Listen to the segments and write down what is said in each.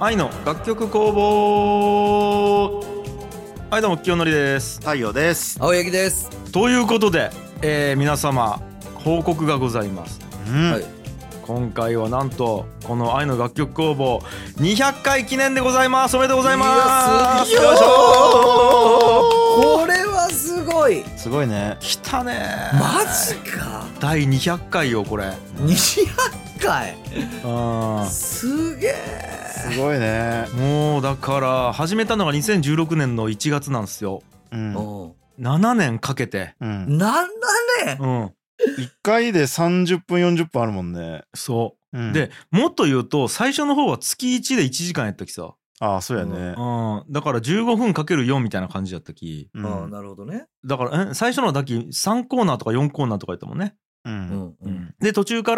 愛の楽曲工房。はい、どうも清則です。 太陽です。 青柳です。 ということで、皆様報告がございます、 はい、 今回はなんとこの愛の楽曲工房200回記念でございます。おめでとうございます。 よいしょ。これはすごい。 すごいね。 来たね。 マジか。 第200回よこれ。 200回。すげえ。 すごいね。 もうだから始めたのが2016年の1月なんですよ、7年かけて、 7年、 1回で30分40分あるもんね。 そう、でもっと言うと最初の方は月1で1時間やったきさ。 ああそうやね、 だから15分かける4みたいな感じやったき、 なるほどね。 だから最初のだき3コーナーとか4コーナーとかやったもんね。で途中から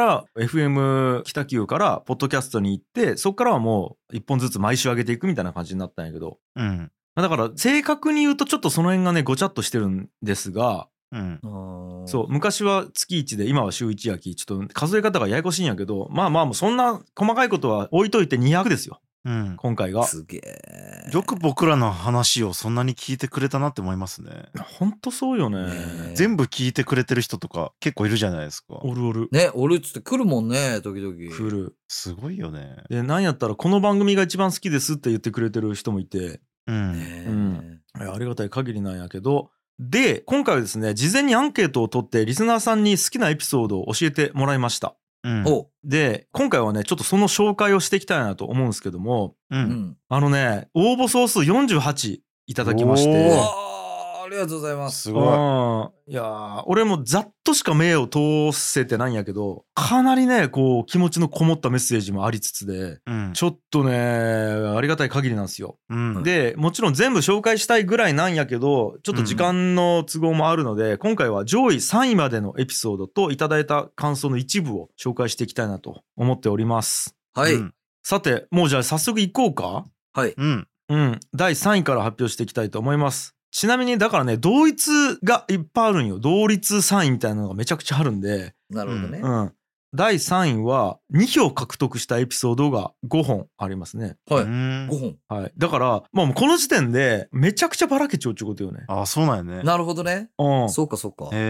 FM 北九からポッドキャストに行って、そっからはもう1本ずつ毎週上げていくみたいな感じになったんやけど、だから正確に言うとちょっとその辺がねごちゃっとしてるんですが、そう昔は月1で今は週1やき、ちょっと数え方がややこしいんやけど、まあもうそんな細かいことは置いといて200ですよ、今回が。 すげえ。 よく僕らの話をそんなに聞いてくれたなって思いますね。 ほんとそうよね。 全部聞いてくれてる人とか結構いるじゃないですか。 おるおるね、おるっつって来るもんね、時々 来る。 すごいよね。 でなんやったらこの番組が一番好きですって言ってくれてる人もいて、ありがたい限りなんやけど、で今回はですね、事前にアンケートを取ってリスナーさんに好きなエピソードを教えてもらいました。で今回はねちょっとその紹介をしていきたいなと思うんですけども、応募総数48いただきまして、 ありがとうございます。 すごい。いや俺もざっとしか目を通せてないんやけど、かなりねこう気持ちのこもったメッセージもありつつで、ちょっとねありがたい限りなんですよ、でもちろん全部紹介したいぐらいなんやけど、ちょっと時間の都合もあるので、今回は上位3位までのエピソードといただいた感想の一部を紹介していきたいなと思っております。 はい、 さてもうじゃあ早速いこうか。 はい、 第3位から発表していきたいと思います。ちなみにだからね同一がいっぱいあるんよ。同率3位みたいなのがめちゃくちゃあるんで。 なるほどね。 第3位は2票獲得したエピソードが5本ありますね。 はい、5本。 はい。だからもうこの時点でめちゃくちゃばらけちゃうってことよね。 あ、そうなんやね。 なるほどね。そうかそうか。まあ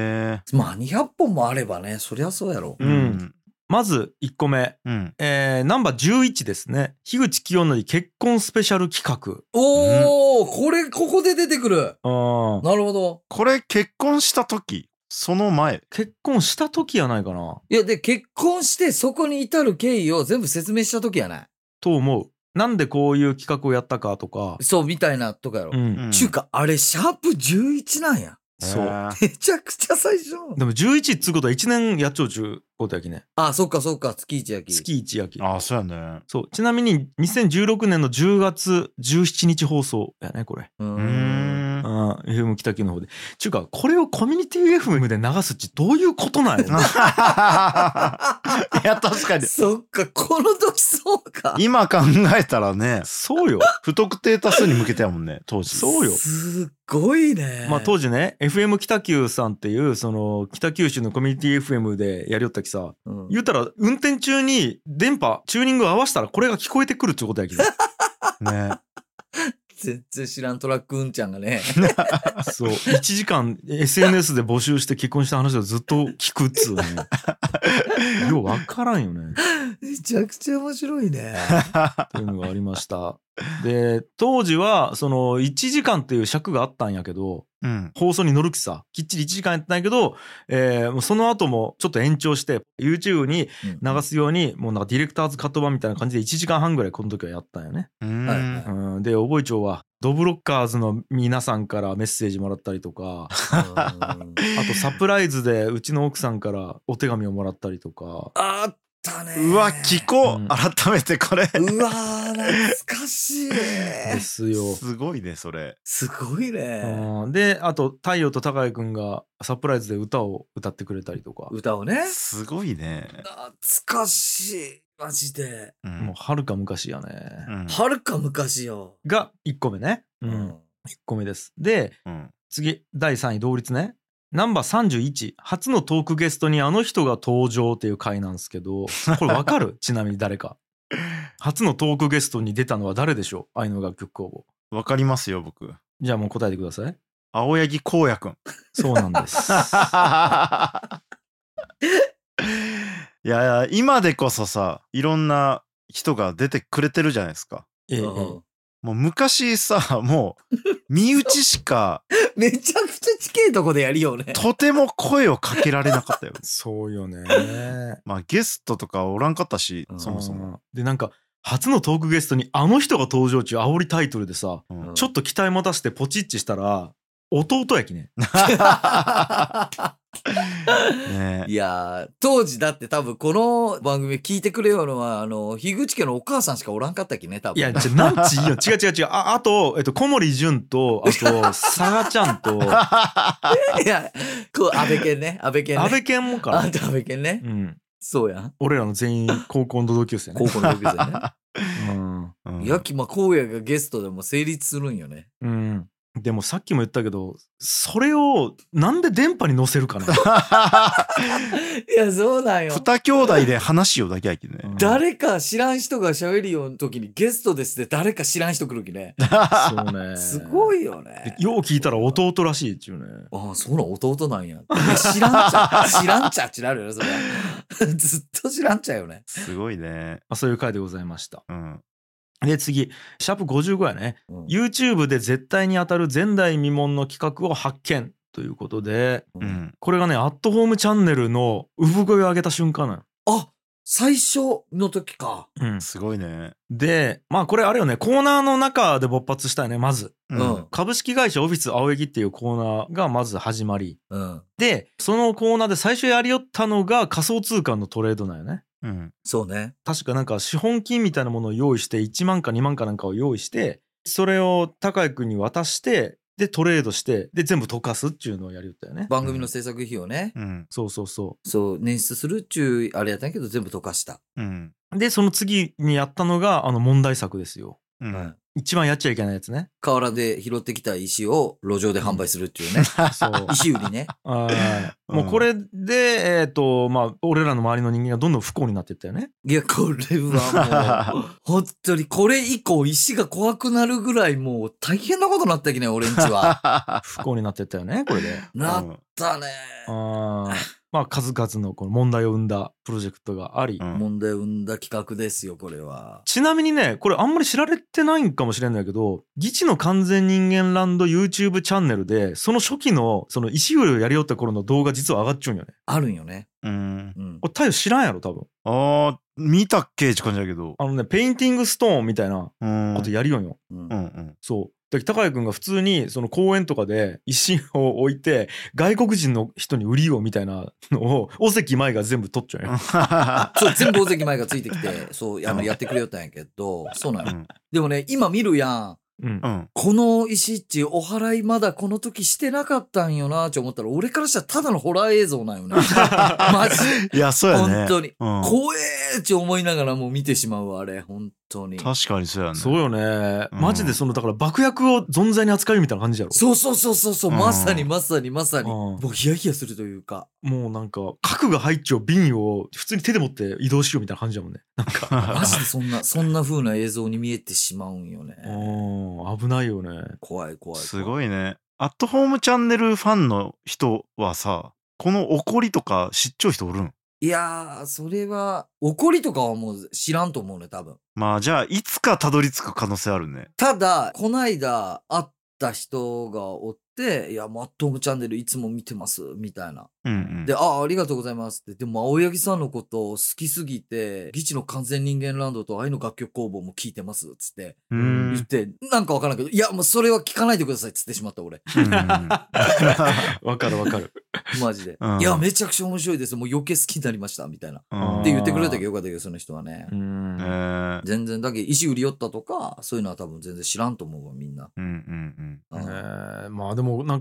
200本もあればね、そりゃそうやろ。 まず1個目、ナンバー11ですね。樋口清則結婚スペシャル企画。 ここで出てくる。なるほど。 これ結婚した時、その前。 結婚した時やないかな。 いやで結婚してそこに至る経緯を全部説明した時やないと思う。なんでこういう企画をやったかとか、 そうみたいなとかやろ。ちゅうかあれシャープ11なんや。 そうめちゃくちゃ最初。 でも11っつうことは1年やっちゃうちゅうことやきね。 そっかそっか、月1やき。 月1やき。 そうやね。 そう。ちなみに2016年の10月17日放送やねこれ。FM 北九の方で。ちゅうかこれをコミュニティ FM で流すっちどういうことなんやろ。いや確かに。 そっか、この時そうか。 今考えたらね。 そうよ。 不特定多数に向けてやもんね当時。 そうよ。 すごいね。 当時ね FM 北九さんっていうその北九州のコミュニティ FM でやりよったきさ、言うたら運転中に電波チューニング合わせたらこれが聞こえてくるってことやけどね。 全然知らんトラックうんちゃんがねそう1時間 SNS で募集して結婚した話をずっと聞くっつうねよう分からんよね。 めちゃくちゃ面白いねっていうのがありました。で当時はその1時間っていう尺があったんやけど、放送に乗るきさきっちり1時間やったんやけど、その後もちょっと延長して YouTube に流すように、もうなんかディレクターズカット版みたいな感じで1時間半ぐらいこの時はやったんやね。で覚え帳はドブロッカーズの皆さんからメッセージもらったりとかあとサプライズでうちの奥さんからお手紙をもらったりとかあったね。 うわ聞こう、改めてこれ。 うわ懐かしいですよ。 すごいねそれ。 すごいね。 であと太陽と高谷くんがサプライズで歌を歌ってくれたりとか。 歌をね。 すごいね。 懐かしいマジで。 もうはるか昔やね。 はるか昔よ。 が1個目ね。1個目です。で、次第3位同率ね。ナンバー31、初のトークゲストにあの人が登場っていう回なんですけど、これわかる？ちなみに誰か。 初のトークゲストに出たのは誰でしょう？愛の楽曲工房。 わかりますよ、僕。 じゃあもう答えてください。 青柳光也くん。 そうなんです。 いや、今でこそさ、いろんな人が出てくれてるじゃないですか。もう昔さ、もう身内しかめちゃくちゃ近いとこでやりようね。 とても声をかけられなかったよ。 そうよね。 まあゲストとかおらんかったし、そもそも。 でなんか初のトークゲストにあの人が登場中煽りタイトルでさ、ちょっと期待持たせてポチッチしたら弟やきね。 ね、いや当時だって多分この番組聞いてくれようのは樋口家のお母さんしかおらんかったっけね多分。 いやなんちいいよ。違うあと小森純とあと佐賀ちゃんといやこう安倍健ね安倍健もかな。 あと安倍健ね。そうやん。 俺らの全員高校の同級生ね。 高校の同級生ね。やきま荒野がゲストでも成立するんよね。 でもさっきも言ったけどそれをなんで電波に載せるかな。 いやそうなんよ。 二兄弟で話をだけやけどね。 誰か知らん人が喋るような時にゲストですって誰か知らん人来るきね。 そうね。 すごいよね。 よう聞いたら弟らしいっちゅうね。 ああそうなん弟なんや。知らんちゃってなるよねそれ。ずっと知らんちゃよね。 すごいね。 そういう回でございました。で次シャープ55やね、YouTube で絶対に当たる前代未聞の企画を発見ということで、これがねアットホームチャンネルの産声を上げた瞬間なの。 あ最初の時か。 すごいね。 でまあこれあれよね、コーナーの中で勃発したよねまず。株式会社オフィス青柳っていうコーナーがまず始まり、でそのコーナーで最初やりよったのが仮想通貨のトレードなんよね。 そうね。 確かなんか資本金みたいなものを用意して1万か2万かなんかを用意してそれを高井君に渡してでトレードしてで全部溶かすっていうのをやりよったよね。 番組の制作費をね、 そう捻出するっちゅうあれやったんやけど全部溶かした。 でその次にやったのが問題作ですよ。一番やっちゃいけないやつね。 河原で拾ってきた石を路上で販売するっていうね。そう石売りね。 もうこれでまあ俺らの周りの人間がどんどん不幸になっていったよね。 いやこれはもう本当にこれ以降石が怖くなるぐらいもう大変なことになったきね俺んちは。 不幸になっていったよねこれで。 なったね。 まあ数々のこの問題を生んだプロジェクトがあり、 問題を生んだ企画ですよこれは。 ちなみにねこれあんまり知られてないんかもしれないけどギチの完全人間ランド YouTube チャンネルでその初期のその石売りをやりよった頃の動画実は上がっちゃうんよね。 あるんよね。 これ太陽知らんやろ多分。 見たっけって感じだけどペインティングストーンみたいなことやりよんよ。そうで高井君が普通にその公園とかで石を置いて外国人の人に売りようみたいなのを尾関舞が全部取っちゃうよ。 そう全部尾関舞がついてきてそうやってくれよったんやけどそうなの。でもね今見るやん。この石っちお祓いまだこの時してなかったんよなって思ったら俺からしたらただのホラー映像なんよね。マジいやそうやね本当に、怖えって思いながらもう見てしまうわあれ本当に。 確かにそうやね。 そうよね、マジでそのだから爆薬を存在に扱うみたいな感じやろ。 そう、まさに、もうヒヤヒヤするというかもうなんか核が入っちゃう瓶を普通に手で持って移動しようみたいな感じだもんねなんかマジでそんな風な映像に見えてしまうんよね。 危ないよね。 怖いすごいね。アットホームチャンネルファンの人はさこの怒りとか知っちゃう人おるん？ いやーそれは怒りとかはもう知らんと思うね多分。 まあじゃあいつかたどり着く可能性あるね。 ただこないだ会った人がおっていやマットームチャンネルいつも見てますみたいな。でありがとうございますって。でも青柳さんのこと好きすぎてギチの完全人間ランドと愛の楽曲工房も聞いてますっつって言ってなんかわからんけどいやもうそれは聞かないでくださいっつってしまった俺。 わかるマジで、いやめちゃくちゃ面白いですもう余計好きになりましたみたいなって言ってくれたけどよかったけどその人はね。全然だけ石売り寄ったとかそういうのは多分全然知らんと思うわみんな。 まあでもなんか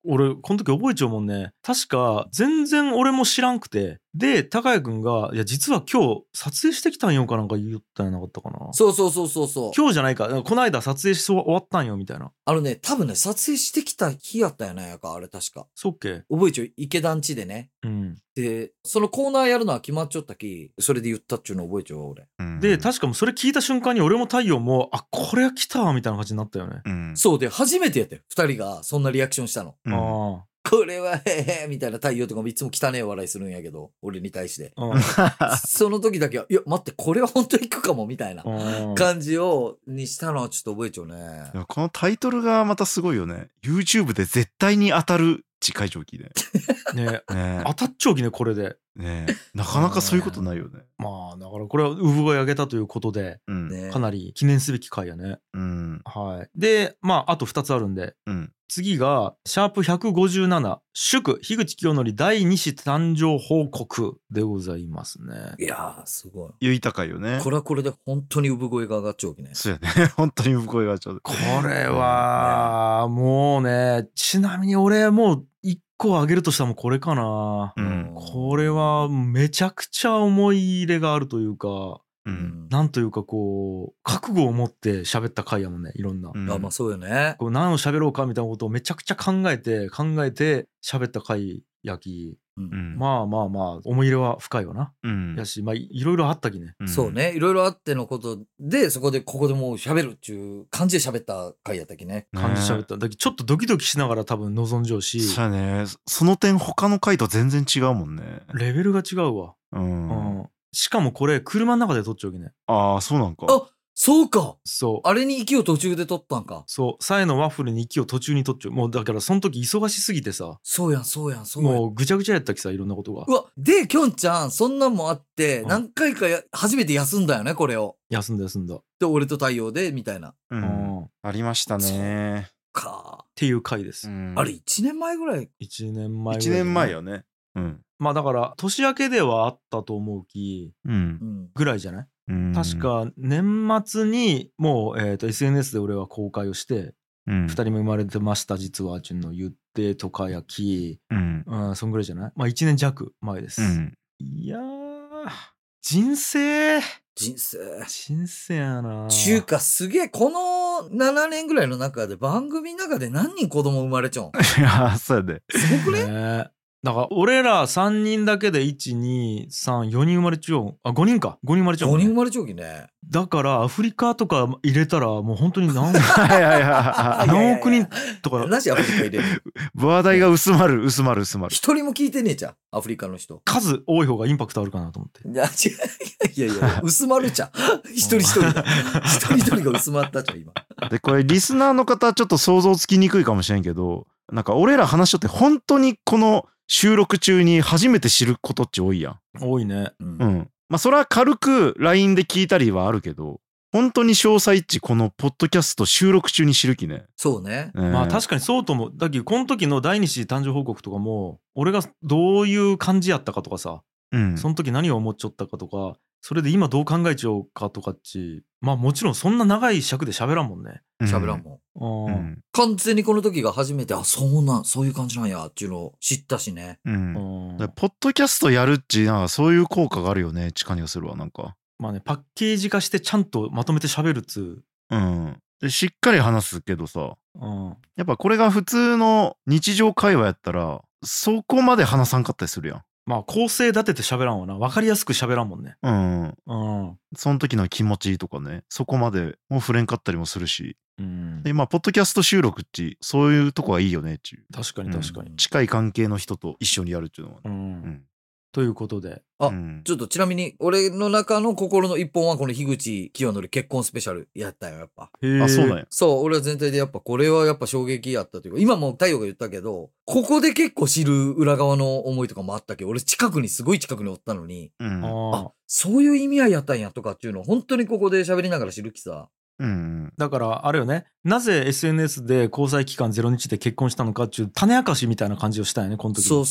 俺この時覚えちゃうもんね。確か全然俺も知らんくて、で高谷くんがいや実は今日撮影してきたんよかなんか言ったんやなかったかな。 そう今日じゃないか、この間撮影し終わったんよみたいな。 多分ね撮影してきた日やったんやないかあれ確か。 そっけ。 覚えちゃう、池団地でね。でそのコーナーやるのは決まっちゃったき、それで言ったっちゅうの覚えちゃう俺。 で確かもそれ聞いた瞬間に俺も太陽もこれは来たわみたいな感じになったよね。 そうで初めてやって2人がそんなリアクションしたの。これはへへみたいな太陽とかもいつも汚ねえ笑いするんやけど俺に対してその時だけはいや待ってこれは本当に行くかもみたいな感じにしたのはちょっと覚えちゃうね。 このタイトルがまたすごいよね。 YouTube で絶対に当たる解除機でね当たっちゃうきねこれでね。なかなかそういうことないよね。 まあだからこれは産声上げたということで、かなり記念すべき回やね。はい。であと2つあるんで、次がシャープ157祝樋口清則第2子誕生報告でございますね。 いやーすごい言いたかいよね。 これはこれで本当に産声が上がっちゃうきね。 そうやね本当に産声が上がっちゃう。 これはもうね、ちなみに俺もう1個あげるとしたらもうこれかな。これはめちゃくちゃ思い入れがあるというか、なんというかこう覚悟を持って喋った回やもんね。いろんな、 まあそうよね。 こう何を喋ろうかみたいなことをめちゃくちゃ考えて喋った回やき、まあ思い入れは深いわな。やしいろいろあったきね。 そうね、いろいろあってのことでここでもう喋るっていう感じで喋った回やったきね。 感じで喋っただけちょっとドキドキしながら多分望んじゃうし。 そうやね。その点他の回と全然違うもんね。 レベルが違うわ。しかもこれ車の中で撮っちゃうきね。 ああそうなんか。 そうか。 そうあれに息を途中で撮ったんか。 そうサイのワッフルに息を途中に撮っちゃう。もうだからその時忙しすぎてさ。 そうやんもうぐちゃぐちゃやったきさ、いろんなことが。 うわできょんちゃんそんなんもあって何回か初めて休んだよねこれを。 休んだで俺と太陽でみたいな。 ありましたね。 っていう回です。 あれ1年前ぐらい。 1年前 1年前よね。 まあだから年明けではあったと思うきぐらいじゃない。確か年末にもう、SNS で俺は公開をして、2人目生まれてました実はっていうのを言ってとかやき、そんぐらいじゃない。1年弱前です。いやー人生やな。 中華すげえこの7年ぐらいの中で番組の中で何人子供生まれちゃうん。 いやそうやで。 すごくね。 だから俺ら3人だけで1,2,3,4人生まれちゃう。5人か。5人生まれちゃう、 5人生まれちゃうきね。 だからアフリカとか入れたらもう本当に何億人とか。 なしアフリカ入れる。 話題が薄まる。一人も聞いてねえじゃんアフリカの人。 数多い方がインパクトあるかなと思って。 いや薄まるじゃん。一人が薄まったじゃん今。 でこれリスナーの方ちょっと想像つきにくいかもしれんけど、なんか俺ら話しとって本当にこの収録中に初めて知ることっち多いやん。 多いね。 それは軽く LINE で聞いたりはあるけど、本当に詳細っちこのポッドキャスト収録中に知るきね。 そうね。 確かにそうと思う。だけどこの時の第2子誕生報告とかも俺がどういう感じやったかとかさ、その時何を思っちゃったかとか、それで今どう考えちゃおうかとかっち、もちろんそんな長い尺で喋らんもんね。 喋らんもん。完全にこの時が初めてそういう感じなんやっていうのを知ったしね。 ポッドキャストやるっちなんかそういう効果があるよね。近にするわなんか。 パッケージ化してちゃんとまとめて喋るっつう。 でしっかり話すけどさ、やっぱこれが普通の日常会話やったらそこまで話さんかったりするやん。 構成立てて喋らんわな。分かりやすく喋らんもんね。 その時の気持ちとかね、そこまでもう触れんかったりもするし。でポッドキャスト収録っちそういうとこはいいよねっちゅう。 確かに、 近い関係の人と一緒にやるっていうのはね。 ということで、 ちょっとちなみに俺の中の心の一本はこの樋口清則結婚スペシャルやったよやっぱ。 そうなんや。 そう俺は全体でやっぱこれはやっぱ衝撃やったというか、今も太陽が言ったけどここで結構知る裏側の思いとかもあったけど、俺すごい近くにおったのに、そういう意味合いやったんやとかっていうのを本当にここで喋りながら知るきさ。 だからあれよね、なぜ SNS で交際期間0日で結婚したのかっていう種明かしみたいな感じをしたんやねこの時。 そう。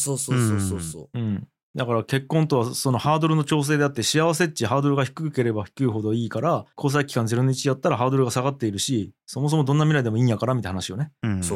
だから結婚とはそのハードルの調整であって、幸せっちハードルが低ければ低いほどいいから、交際期間0日やったらハードルが下がっているし、そもそもどんな未来でもいいんやからみたいな話よね。 そう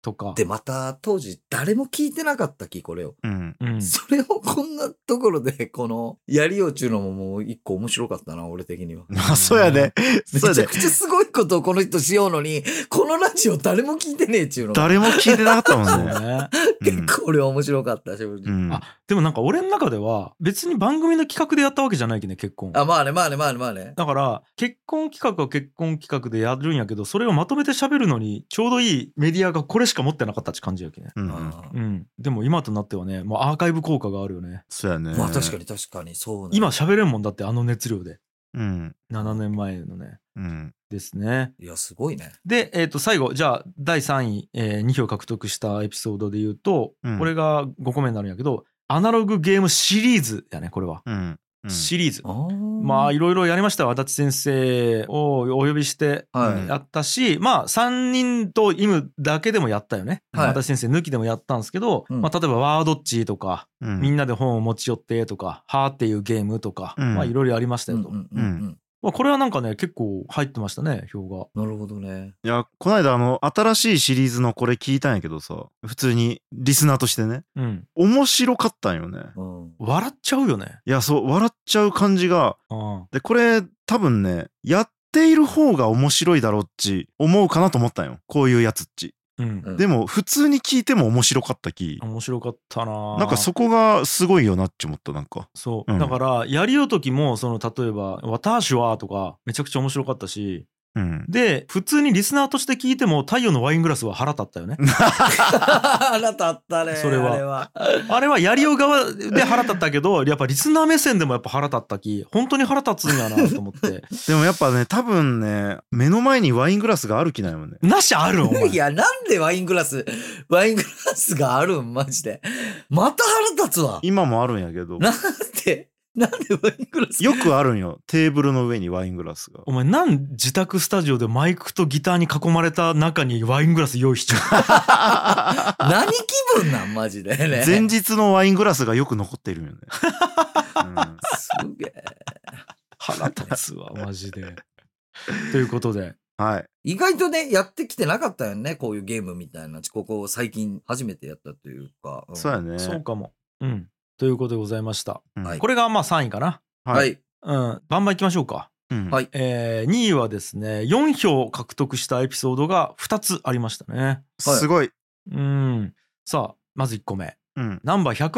とか。 で、また当時誰も聞いてなかったき、これを。それをこんなところで、この、やりようっちゅうのももう一個面白かったな、俺的には。 あ、そうやね。 めちゃくちゃすごいことをこの人しようのに、このラジオ誰も聞いてねえっちゅうの。 誰も聞いてなかったもんね。 結構俺は面白かった、正直。でもなんか俺の中では、別に番組の企画でやったわけじゃないけどね、結婚。 まあね。 だから、結婚企画は結婚企画でやるんやけど、それをまとめて喋るのに、ちょうどいいメディアがこれしか持ってなかったって感じやけね。でも今となってはね、もうアーカイブ効果があるよね。 そうやね。 まあ確かに、そうね。 今喋れんもんだって、あの熱量で。7年前のね。ですね。 いや、すごいね。 で、最後、じゃあ、第3位、2票獲得したエピソードで言うと、これが5個目になるんやけど、アナログゲームシリーズやね、これは。シリーズ。まあ、いろいろやりましたよ。足立先生をお呼びしてやったし、まあ、3人とイムだけでもやったよね。足立先生抜きでもやったんですけど、まあ、例えばワードッチとか、みんなで本を持ち寄ってとか、はーっていうゲームとか、まあ、いろいろやりましたよと。まあ、これはなんかね、結構入ってましたね、票が。 なるほどね。 いや、この間新しいシリーズのこれ聞いたんやけどさ、普通にリスナーとしてね、面白かったんよね。 笑っちゃうよね。 いや、そう、笑っちゃう感じが。で、これ多分ね、やっている方が面白いだろうっち思うかなと思ったんよ。こういうやつっち。でも普通に聞いても面白かったき。 面白かったな。 なんかそこがすごいよなって思った。なんかそう、だからやりようときも例えば「私は」とかめちゃくちゃ面白かったし、で普通にリスナーとして聞いても太陽のワイングラスは腹立ったよね。 腹立ったね。 それはあれはやりよう側で腹立ったけど、やっぱリスナー目線でもやっぱ腹立ったき、本当に腹立つんやなと思ってでもやっぱね、多分ね、目の前にワイングラスがある気なんよね。 なしあるんお前。 いや、なんでワイングラスがあるんマジで。また腹立つわ。 今もあるんやけど。 なんでワイングラスよくあるんよ、テーブルの上にワイングラスが。 お前自宅スタジオでマイクとギターに囲まれた中にワイングラス用意しちゃう何気分なんマジでね。 前日のワイングラスがよく残ってるよね。 すげえ腹立つわマジで。ということで、 意外とねやってきてなかったよね、こういうゲームみたいな。ここ最近初めてやったというか。 そうやね。 そうかも。ということでございました。これがまあ3位かな。バンバンいきましょうか。2位はですね、4票獲得したエピソードが2つありましたね。 すごい。 さあまず1個目。ナンバー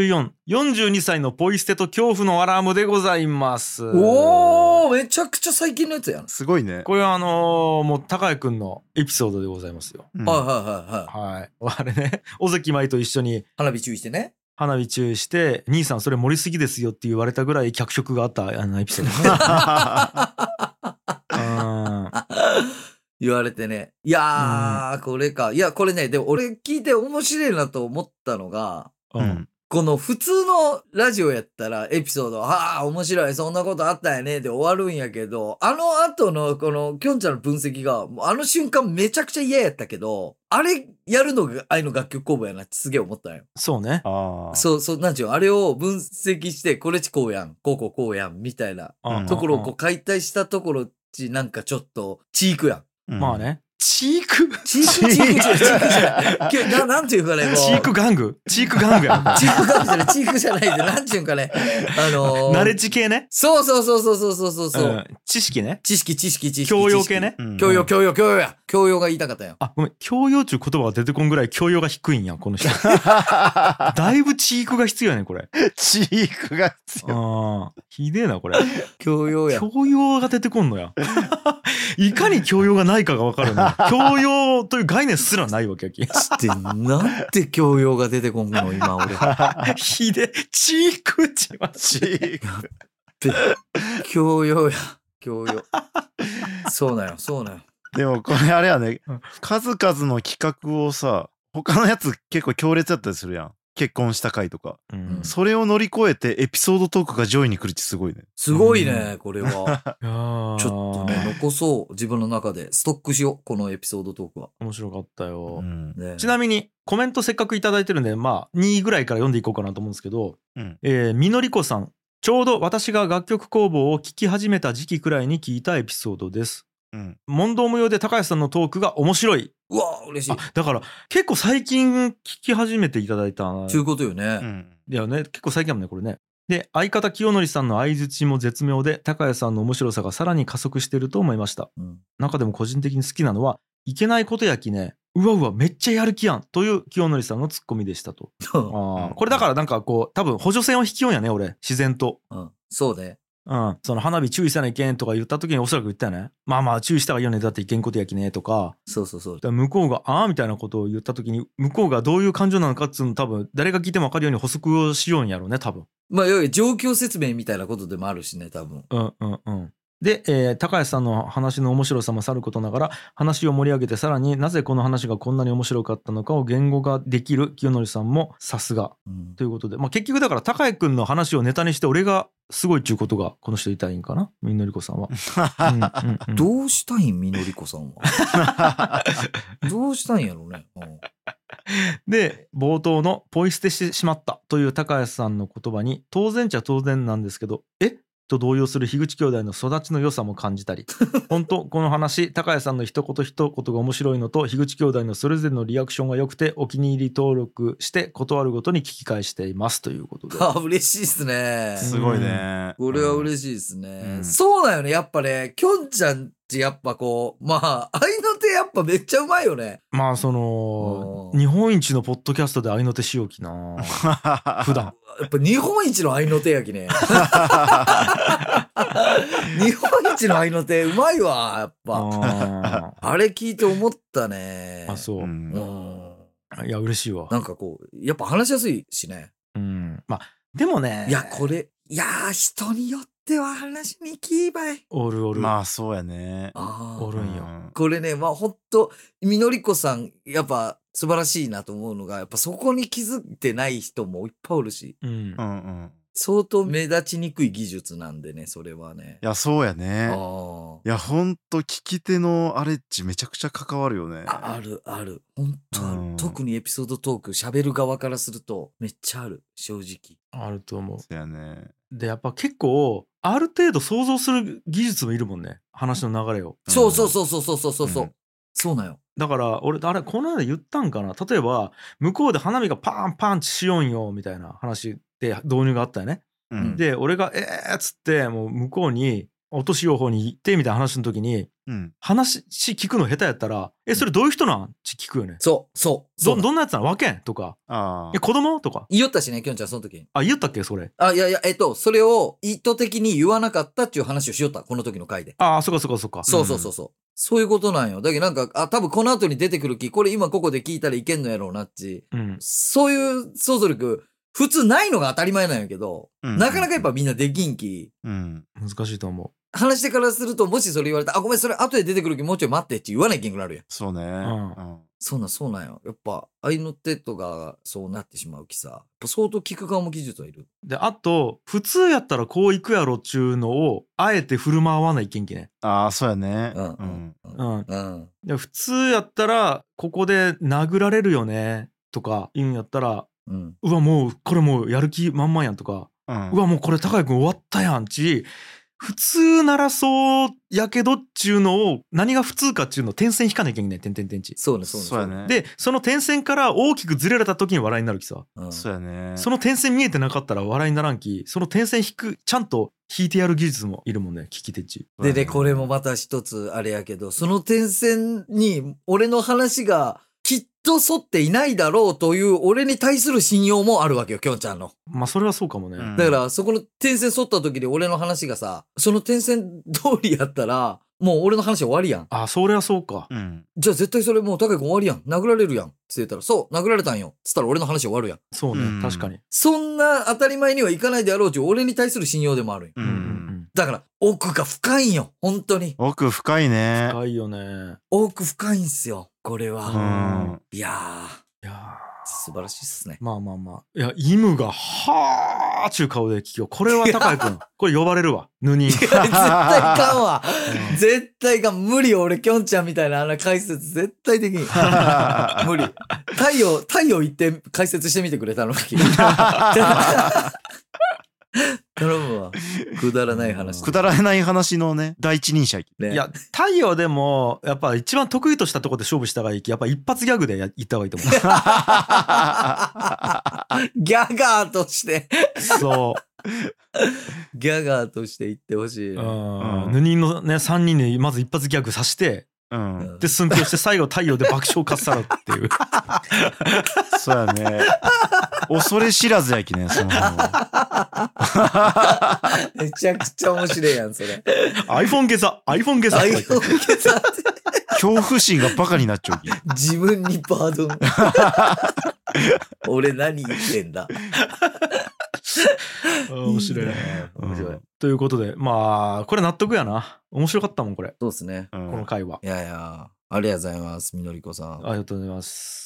184、42歳のポイ捨てと恐怖のアラームでございます。 おー、めちゃくちゃ最近のやつやん。 すごいね。 これはもう高谷くんのエピソードでございますよ。はい。あれね、尾関舞と一緒に花火注意してね。 花火注意して「兄さんそれ盛りすぎですよ」って言われたぐらい脚色があったエピソード言われてね。いやー、これか。いや、これね、でも俺聞いて面白いなと思ったのが、この普通のラジオやったらエピソード、面白い、そんなことあったよねで終わるんやけど、あの後のこのきょんちゃんの分析が、あの瞬間めちゃくちゃ嫌やったけど、あれやるのが愛の楽曲公募やなってすげえ思ったんよ。 そうね。 そう、なんちゅうの、あれを分析して、これちこうやん、こうやん、みたいなところをこう解体したところなんかちょっとチークやん。 まあね。チークじゃない。なんていうかね、 チーク玩具や。 チーク玩具チークじゃないで、なんていうかね。 ナレッジ系ね。 そう。 知識ね。 知識。 教養系ね。 教養や。教養が言いたかったよ。 ごめん。教養っていう言葉が出てこんぐらい教養が低いんや、この人。だいぶチークが必要やね、これ。 チークが必要。 ひでえな、これ。 教養や。 教養が出てこんのや。いかに教養がないかがわかるな。教養という概念すらないわけやき。 なんて教養が出てこんの今俺。 ひで、チークチーク。 教養や。教養。そうなよ。 でもこれあれやね、数々の企画をさ、他のやつ結構強烈だったりするやん。結婚した回とか、それを乗り越えてエピソードトークが上位に来るってすごいね。 すごいね、これは。ちょっとね、残そう。自分の中でストックしよう、このエピソードトークは。 面白かったよ。ちなみにコメントせっかくいただいてるんで、まあ2位ぐらいから読んでいこうかなと思うんですけど、みのりこさん、ちょうど私が楽曲工房を聴き始めた時期くらいに聞いたエピソードです。 問答無用で高橋さんのトークが面白い。 うわ嬉しい。 だから結構最近聞き始めていただいたということよね。 いやね、結構最近だもんねこれね。で相方清則さんの相槌も絶妙で高橋さんの面白さがさらに加速してると思いました、中でも個人的に好きなのはいけないことやきね、うわうわめっちゃやる気やんという清則さんのツッコミでしたとこれだからなんかこう多分補助線を引きようんやね俺自然と、 そうね、 その花火注意せないけんとか言った時におそらく言ったよね。まあまあ注意したらいいよね、だっていけんことやきねとか。そう向こうがああみたいなことを言った時に向こうがどういう感情なのかっつうの多分誰が聞いても分かるように補足をしようんやろうね多分。 まあ要は状況説明みたいなことでもあるしね多分。 で、高橋さんの話の面白さもさることながら話を盛り上げてさらになぜこの話がこんなに面白かったのかを言語化できる清則さんもさすがということで、結局だから高井くんの話をネタにして俺がすごいっちゅうことがこの人言いたいんかな、みのりこさんは。 どうしたいんみのりこさんは。どうしたいんやろうね。 で冒頭のポイ捨てしてしまったという高橋さんの言葉に当然っちゃ当然なんですけどと動揺する樋口兄弟の育ちの良さも感じたり本当この話高谷さんの一言一言が面白いのと樋口兄弟のそれぞれのリアクションが良くてお気に入り登録して断るごとに聞き返していますということで。 嬉しいっすね。 すごいね。 これは嬉しいですね、そうだよね。やっぱねきょんちゃんってやっぱこう合いの手やっぱめっちゃうまいよね。 その日本一のポッドキャストで合いの手しようきな普段やっぱ日本一の合いの手やきね。日本一の合いの手うまいわやっぱ。あれ聞いて思ったね。 そう、いや嬉しいわ。 なんかこうやっぱ話しやすいしね。 でもねこれ人によっては話にきいばいおるそうやね。 おるんよ。 これねほんとみのりこさんやっぱ素晴らしいなと思うのがやっぱそこに気づいてない人もいっぱいおるし、相当目立ちにくい技術なんでねそれはね。 いやそうやね。いやほんと聞き手のあれっちめちゃくちゃ関わるよね。 あるほんとある、特にエピソードトーク喋る側からするとめっちゃある。正直あると思う。 そうやね。 でやっぱ結構ある程度想像する技術もいるもんね話の流れを。 そうそうなんよ。 だから俺あれこの間言ったんかな、例えば向こうで花火がパンパンチしよんよみたいな話で導入があったよね、で俺がっつってもう向こうに落としよう方に行ってみたいな話の時に、話聞くの下手やったらそれどういう人なんって聞くよね。そうどんなやつなのわけんとか子供とか言ったしねきょんちゃんその時に。 言ったっけそれ。 いやそれを意図的に言わなかったっていう話をしよったこの時の回で。 そっかそういうことなんよ。だけどなんか多分この後に出てくる気これ今ここで聞いたらいけんのやろうなっち、そういう想像力普通ないのが当たり前なんやけど、なかなかやっぱみんなできんき、 難しいと思う。 話してからするともしそれ言われたらごめんそれ後で出てくる気もうちょい待ってって言わないけんくなるやん。 そうね。 そうなんよ。やっぱ合いの手とかそうなってしまうきさ相当聞く側も技術はいる。 であと普通やったらこういくやろっちゅうのをあえて振る舞わないけんきね。 そうやね。 で普通やったらここで殴られるよねとか言うんやったら、うわもうこれもうやる気満々やんとか、うわもうこれ高井君終わったやんち普通ならそうやけどっちゅうのを何が普通かっちゅうのを点線引かなきゃいけない点ち。 そうやね。 でその点線から大きくずれられた時に笑いになるきさ、 そうやね。 その点線見えてなかったら笑いにならんき、その点線ちゃんと引いてやる技術もいるもんね聞き手っち。 でねこれもまた一つあれやけどその点線に俺の話がきっと沿っていないだろうという俺に対する信用もあるわけよきょんちゃんの。 それはそうかもね、 だからそこの点線沿った時に俺の話がさその点線通りやったらもう俺の話終わりやん。 それはそうか、 じゃあ絶対それもう高井君終わりやん殴られるやんって言ったらそう殴られたんよつったら俺の話終わるやん。 そうね、確かにそんな当たり前にはいかないであろうという俺に対する信用でもあるん、だから奥が深いんよ本当に。 奥深いね。 深いよね。 奥深いんすよこれは。いや素晴らしいっすね。 いやイムがはーちゅう顔で聞きよこれは高井君これ呼ばれるわヌニ絶対かんわ絶対かん無理よ俺きょんちゃんみたいな解説絶対できん無理。太陽行って解説してみてくれたの頼むわ。くだらない話。 くだらない話のね、第一人者。 いや、太陽でも、やっぱ一番得意としたところで勝負した方がいいき、やっぱ一発ギャグで言った方がいいと思う。 ギャガーとして。 そう。 ギャガーとして言ってほしい。 ヌニのね、3人にまず一発ギャグさして、で寸評して最後太陽で爆笑かっさらっていう。 そうやね。恐れ知らずやきね、そのめちゃくちゃ面白いやんそれ。 iPhone ゲザ iPhone ゲザ iPhone ゲザって恐怖心がバカになっちゃうき。 自分にパードン。俺何言ってんだ。 面白いね。 面白い。 ということで、まあこれ納得やな。面白かったもんこれ。 そうですね。 この回は。 いやいや、ありがとうございます、みのりこさん。 ありがとうございます。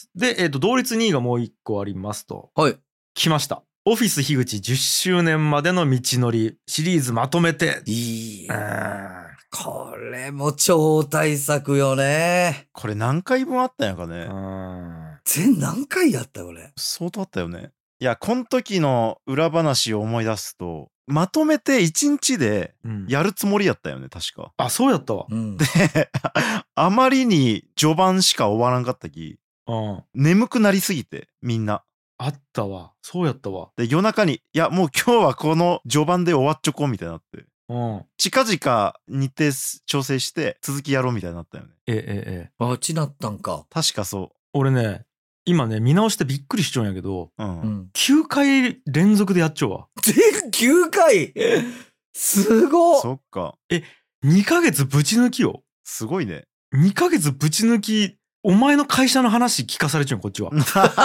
で、同率2位がもう1個ありますと。 はい。 来ました。オフィス樋口10周年までの道のりシリーズまとめて。 いい。これも超大作よね。 これ何回分あったんやかね。 全何回やったこれ。 相当あったよね。いや、この時の裏話を思い出すと、まとめて1日でやるつもりやったよね、確か。 あ、そうやったわ。 で、あまりに序盤しか終わらんかったき、眠くなりすぎて、みんな。 あったわ。そうやったわ。 で、夜中に、いや、もう今日はこの序盤で終わっちょこうみたいになって。近々日程調整して続きやろうみたいになったよね。 あっちなったんか。 確かそう。 俺ね、今ね、見直してびっくりしちゃうんやけど、9回連続でやっちゃうわ。 全9回すごっ。 そっか。 2ヶ月ぶち抜きよ。 すごいね。 2ヶ月ぶち抜き、お前の会社の話聞かされちゃうこっちは。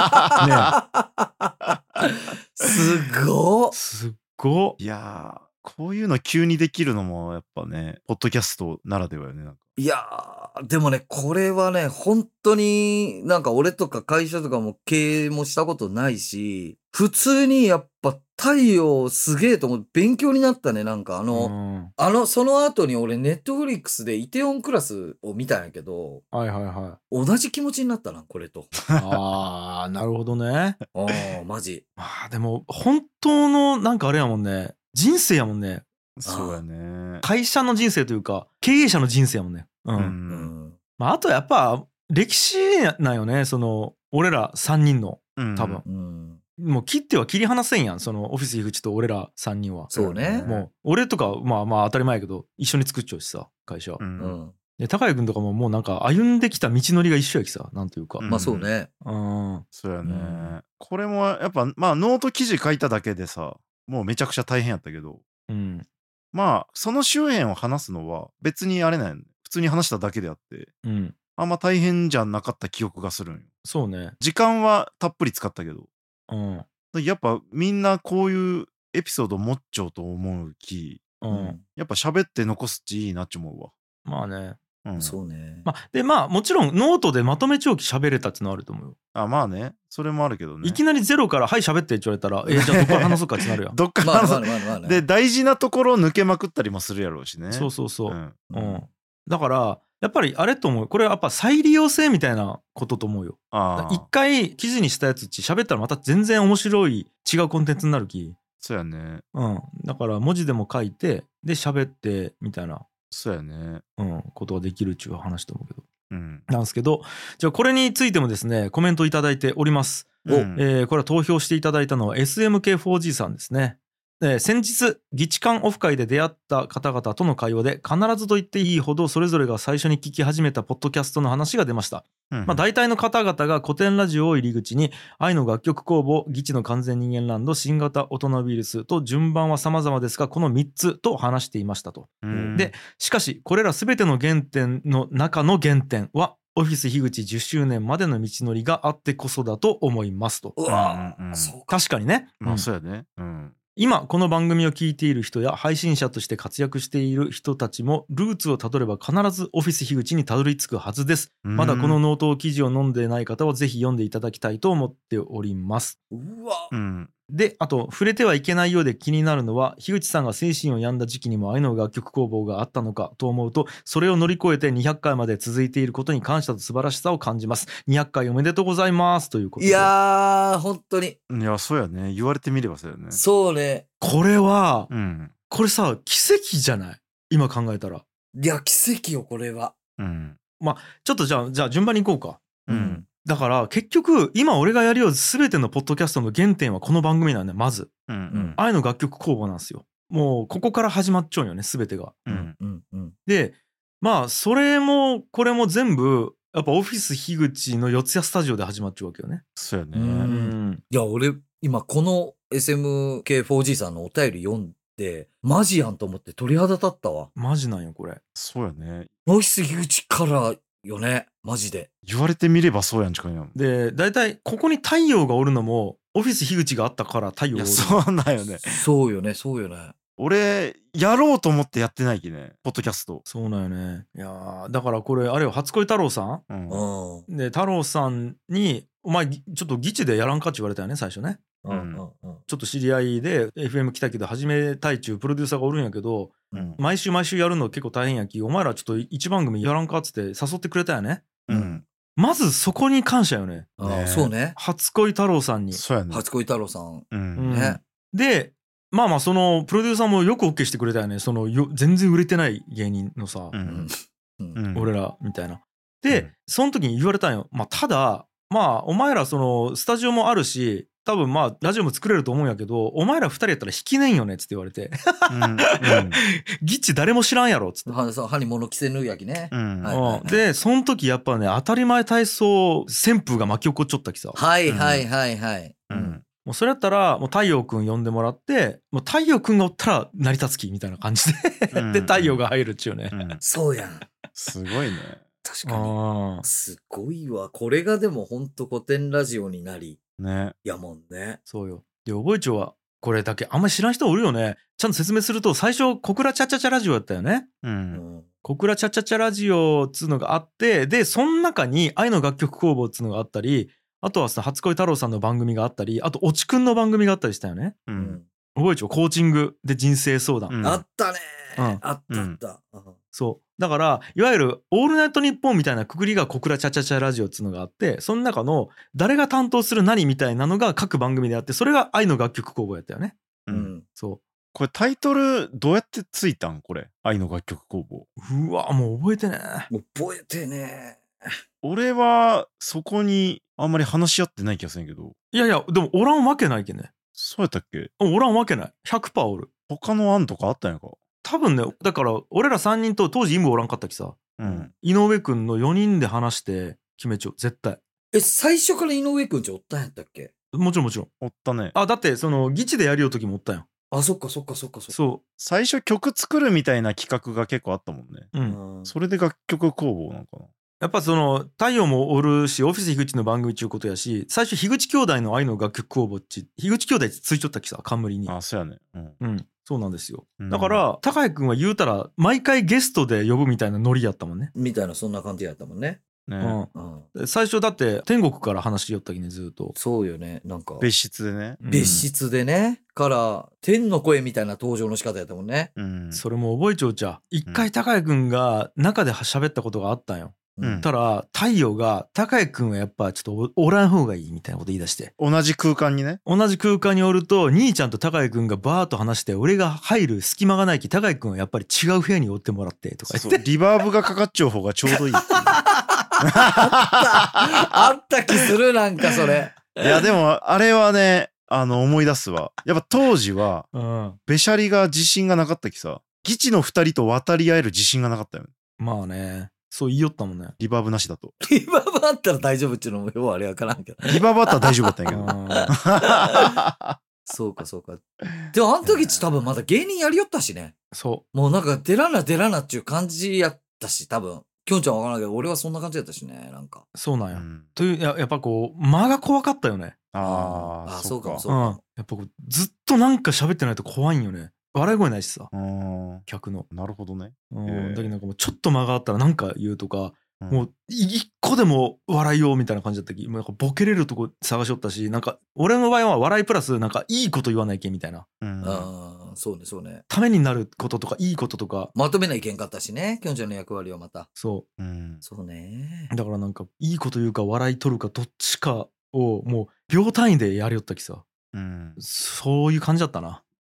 ねすごっ。 すごっ。 いやー。こういうの急にできるのもやっぱね、ポッドキャストならではよね。なんかいやー、でもね、これはね、本当になんか俺とか会社とかも経営もしたことないし、普通にやっぱ太陽すげえと思う。勉強になったね。なんかその後に俺ネットフリックスでイテオンクラスを見たんやけど、同じ気持ちになったな、これと。 あー、なるほどね。 マジ。 まあでも、本当のなんかあれやもんね。人生やもんね。 そうやね。 会社の人生というか、経営者の人生やもんね。まああとやっぱ、歴史なんよね。俺ら3人の、多分。もう切っては切り離せんやん。そのオフィス樋口と俺ら3人は。 そうね。 もう、俺とか、まあ当たり前やけど、一緒に作っちゃうしさ、会社。で、高谷くんとかももうなんか歩んできた道のりが一緒やきさ、なんというか。 まあそうね。 そうやね。これもやっぱ、まあノート記事書いただけでさ、もうめちゃくちゃ大変やったけど、まあその周辺を話すのは別にあれなんやね。普通に話しただけであって、あんま大変じゃなかった記憶がするんよ。 そうね。 時間はたっぷり使ったけど、やっぱみんなこういうエピソード持っちゃうと思うき、やっぱ喋って残すっちいいなっち思うわ。 まあね。 そうね。 まあもちろんノートでまとめ長期喋れたってのあると思うよ。 まあね、それもあるけどね。 いきなりゼロからはい喋ってって言われたら、じゃあどっから話そうかってなるよ。 どっから話そう。で大事なところを抜けまくったりもするやろうしね。 そう。だからやっぱりあれと思う。これはやっぱ再利用性みたいなことと思うよ。一回記事にしたやつ喋ったらまた全然面白い違うコンテンツになるき。 そうやね。 だから文字でも書いてで喋ってみたいな。 そうやね。 ことができるっていう話と思うけど。なんですけど、じゃあこれについてもですね、コメントいただいております。これは投票していただいたのは SMK4G さんですね。先日、議事館オフ会で出会った方々との会話で必ずと言っていいほどそれぞれが最初に聞き始めたポッドキャストの話が出ました。大体の方々が古典ラジオを入り口に愛の楽曲工房、議事の完全人間ランド、新型大人ウイルスと順番は様々ですがこの3つと話していましたと。で、しかしこれら全ての原点の中の原点はオフィス樋口10周年までの道のりがあってこそだと思いますと。確かにね。 そうやね。 今この番組を聞いている人や配信者として活躍している人たちもルーツをたどれば必ずオフィス樋口にたどり着くはずです。まだこのノート記事を読んでない方はぜひ読んでいただきたいと思っております。で、あと触れてはいけないようで気になるのは樋口さんが精神を病んだ時期にも愛の楽曲工房があったのかと思うと、それを乗り越えて200回まで続いていることに感謝と素晴らしさを感じます。200回おめでとうございますということで。 いやー本当に。 いやそうやね。言われてみればそうやね。 そうね。 これは、これさ、奇跡じゃない？今考えたら。 いや、奇跡よ、これは。 まあ、ちょっとじゃあ順番に行こうか。だから結局今俺がやるよう全てのポッドキャストの原点はこの番組なんだよ、まず。愛の楽曲工房なんですよ。もうここから始まっちゃうんよね、全てが。で、まあそれもこれも全部やっぱオフィス樋口の四谷スタジオで始まっちゃうわけよね。 そうやね。 いや、俺今この SMK4G さんのお便り読んでマジやんと思って鳥肌立ったわ。 マジなんよこれ。 そうやね。 オフィス樋口からよね、マジで。 言われてみればそうやんちかいな。 で、大体ここに太陽がおるのもオフィス樋口があったから太陽がおる。 そうなんよね。 そうよね、そうよね。 俺やろうと思ってやってないきね、ポッドキャスト。 そうなんよね。いやだからこれあれよ、初恋太郎さん、で太郎さんにお前ちょっとギチでやらんかって言われたよね最初ね。ちょっと知り合いで FM 来たけど始めたいっちゅうプロデューサーがおるんやけど、毎週やるの結構大変やき、お前らちょっと一番組やらんかっつって誘ってくれたよね。まずそこに感謝よね。 そうね。 初恋太郎さんに。 そうやね。 初恋太郎さん。 ね。で、まあそのプロデューサーもよく OK してくれたよね。その全然売れてない芸人のさ、俺らみたいな。で、その時に言われたんよ。ただお前らそのスタジオもあるし、多分ラジオも作れると思うんやけど、お前ら2人やったら弾きねんよねっつって言われて、ギッチ誰も知らんやろっつって。 歯に物着せぬやきね。 でその時やっぱね、当たり前体操旋風が巻き起こっちゃったきさ。 はい。 もうそれやったらもう太陽くん呼んでもらって、もう太陽くんがおったら成り立つきみたいな感じでで太陽が入るっちゅうね。 そうやん。 すごいね。 確かに。すごいわ。これがでもほんと古典ラジオになり。 ね。 やもんね。 そうよ。で、覚えちょは、これだけあんまり知らん人おるよね。ちゃんと説明すると、最初、小倉チャチャチャラジオやったよね。小倉チャチャチャラジオっつうのがあって、で、その中に愛の楽曲工房っつうのがあったり、あとはさ、初恋太郎さんの番組があったり、あと、おちくんの番組があったりしたよね。覚えちょ、コーチングで人生相談。 あったね。あった。 そう。だから、いわゆる、オールナイトニッポンみたいなくくりが小倉チャチャチャラジオっていうのがあって、その中の、誰が担当する何みたいなのが各番組であって、それが愛の楽曲工房やったよね。そう。 これタイトル、どうやってついたんこれ。愛の楽曲工房。 うわ、もう覚えてね。 覚えてね。 俺は、そこに、あんまり話し合ってない気がするんやけど。 いや、でも、おらんわけないけね。 そうやったっけ？ おらんわけない。100% おる。 他の案とかあったんやか？ 多分ね、だから俺ら3人と当時イムおらんかったきさ、井上くんの4人で話して決めちゃう、絶対。 最初から井上くんちおったんやったっけ？ もちろん。 おったね。 だってそのギチでやるよ時もおったやん。 そっか。 そう。 最初曲作るみたいな企画が結構あったもんね。それで楽曲工房なんかな。 やっぱその太陽もおるし、オフィス樋口の番組ちゅうことやし、最初樋口兄弟の愛の楽曲工房っち、樋口兄弟ついちゃったきさ、冠に。 そうやね。 そうなんですよ。だから、高井くんは言うたら、毎回ゲストで呼ぶみたいなノリやったもんね。 みたいな、そんな感じやったもんね。 最初だって、天国から話しよったきね、ずっと。 そうよね、なんか。 別室でね。 別室でね。から、天の声みたいな登場の仕方やったもんね。 それも覚えちゃうちゃ。一回高井くんが中で喋ったことがあったんよ。たら太陽が高井くんはやっぱちょっとおらん方がいいみたいなこと言い出して、 同じ空間にね、 同じ空間におると兄ちゃんと高井くんがバーッと話して、俺が入る隙間がないき高井くんはやっぱり違う部屋におってもらってとか言って、 リバーブがかかっちゃう方がちょうどいいあった気する、なんかそれ。 いやでもあれはね、思い出すわ。やっぱ当時はべしゃりが自信がなかったきさ、ギチの2人と渡り合える自信がなかったよね。 まあね、そう言いよったもんね。 リバーブなしだと。 リバーブあったら大丈夫っていうのもようあれわからんけど。 リバーブあったら大丈夫だったんやけど。 そうか。でもあの時多分まだ芸人やりよったしね。 そう。 もうなんか出らなっていう感じやったし、多分。きょんちゃんわからんけど、俺はそんな感じやったしね、なんか。 そうなんや。という、やっぱこう、間が怖かったよね。 そうか。 やっぱこう、ずっとなんか喋ってないと怖いんよね。笑い声ないしさ、客の。 なるほどね。 だけどなんかもうちょっと間があったらなんか言うとか、もう一個でも笑いようみたいな感じだったき、なんかボケれるとこ探しよったし、なんか俺の場合は笑いプラスなんかいいこと言わないけみたいな。 そうね。 ためになることとかいいこととか。 まとめないけんかったしね、きょんちゃんの役割をまた。 そう。 そうね。 だからなんかいいこと言うか笑い取るかどっちかをもう秒単位でやりよったきさ。そういう感じだったな。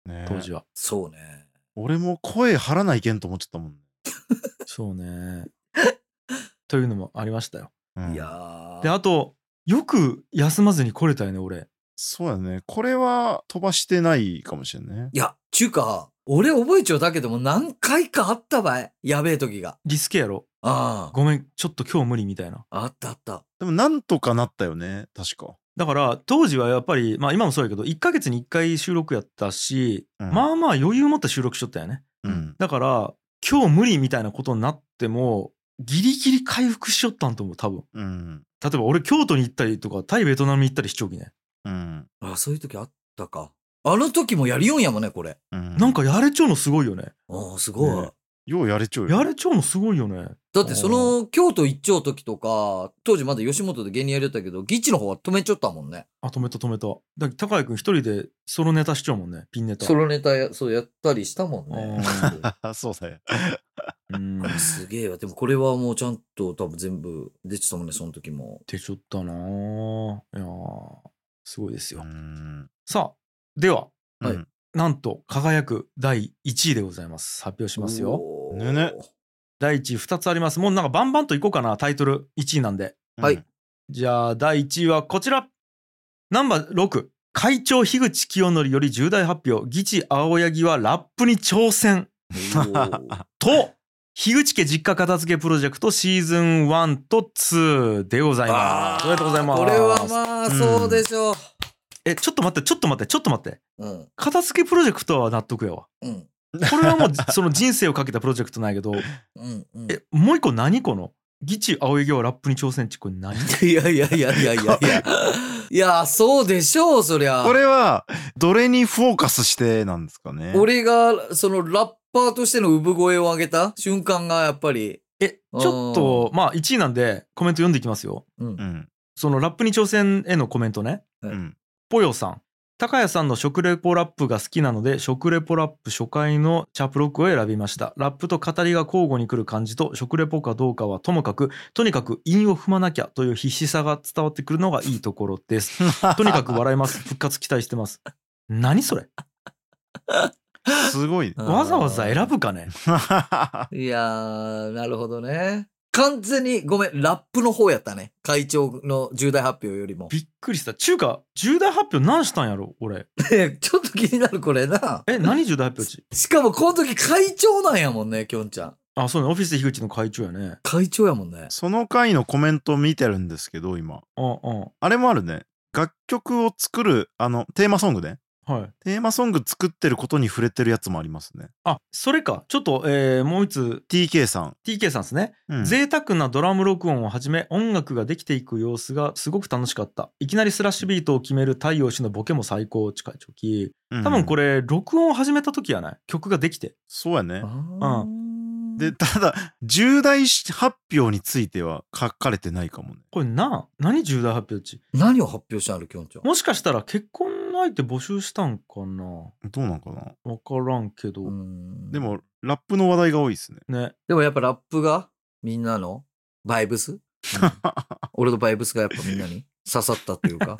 ね、 当時は。 そうね。 俺も声張らないけんと思っちゃったもん。 そうね。というのもありましたよ。 いやで、あと、よく休まずに来れたよね、俺。 そうやね。これは飛ばしてないかもしれんね。 いや、ちゅうか、俺覚えちゃうだけでも何回かあったばい。やべえ時が。 リスケやろ。 ああ。 ごめん、ちょっと今日無理みたいな。 あったあった。 でもなんとかなったよね、確か。 だから当時はやっぱり、まあ今もそうやけど、1ヶ月に1回収録やったし、 うん、 まあまあ余裕持った収録しとったよね。 うん、 だから、今日無理みたいなことになっても、ギリギリ回復しよったんと思う、多分。 うん、 例えば俺京都に行ったりとか、タイベトナムに行ったりしちょきね。 うん、 あ、そういう時あったか。あの時もやりよんやもんね、これ。 うん、 なんかやれちゃうのすごいよね。 ああ、すごい。 ね、ようやれちゃうよ。 やれちゃうのすごいよね。 だってその京都行っちゃう時とか、当時まだ吉本で芸人やりよったけど、ギチの方は止めちゃったもんね。 あ、止めた。だから高井くん一人でソロネタしちゃうもんね、ピンネタ。 ソロネタそうやったりしたもんね。 そうだよ。 すげえわ。でもこれはもうちゃんと多分全部出てたもんね、その時も。 出ちゃったなぁ。いやすごいですよ。さあ、では、 はい、 なんと輝く第1位でございます。発表しますよ。 ねね。 第1位2つあります。もうなんかバンバンといこうかな、タイトル1位なんで。 はい。 じゃあ第1位はこちら。ナンバー6、会長樋口清則より重大発表。ギチ青柳はラップに挑戦。と、樋口家実家片付けプロジェクトシーズン1と2でございます。おめでとうございます。 これはまあ、そうでしょう。 ちょっと待って。片付けプロジェクトは納得やわ。これはもうその人生をかけたプロジェクトなんやけど、もう一個何このギチ青柳はラップに挑戦ってこれ何？ いや。いや、そうでしょう、そりゃ。 これは、どれにフォーカスしてなんですかね。 俺が、そのラッパーとしての産声を上げた瞬間がやっぱり。 ちょっと、まあ1位なんでコメント読んでいきますよ。そのラップに挑戦へのコメントね。ぽよさん。高谷さんの食レポラップが好きなので、食レポラップ初回のチャプロックを選びました。ラップと語りが交互に来る感じと、食レポかどうかはともかく、とにかく韻を踏まなきゃという必死さが伝わってくるのがいいところです。とにかく笑います。復活期待してます。何それ？ すごい。 わざわざ選ぶかね？ いやー、なるほどね。完全にごめん、ラップの方やったね。会長の重大発表よりも。 びっくりした。中華、重大発表何したんやろ俺。 ちょっと気になるこれな。 何重大発表しかもこの時会長なんやもんね、きょんちゃん。 あ、そうね。オフィス樋口の会長やね。 会長やもんね。 その回のコメントを見てるんですけど、今。あれもあるね。楽曲を作る、テーマソングね。 はい、 テーマソング作ってることに触れてるやつもありますね。 あ、それか。ちょっと、もう一つ TK さんですね、贅沢なドラム録音をはじめ音楽ができていく様子がすごく楽しかった。いきなりスラッシュビートを決める太陽氏のボケも最高。近い時多分これ録音を始めた時やない、曲ができて。 そうやね。で、ただ重大発表については書かれてないかもね。これ何重大発表ち何を発表したんあるきょんちゃん。 もしかしたら結婚相手募集したんかな。 どうなんかな、 分からんけど。 でもラップの話題が多いですね。 でもやっぱラップがみんなのバイブス、俺のバイブスがやっぱみんなに刺さったっていうか。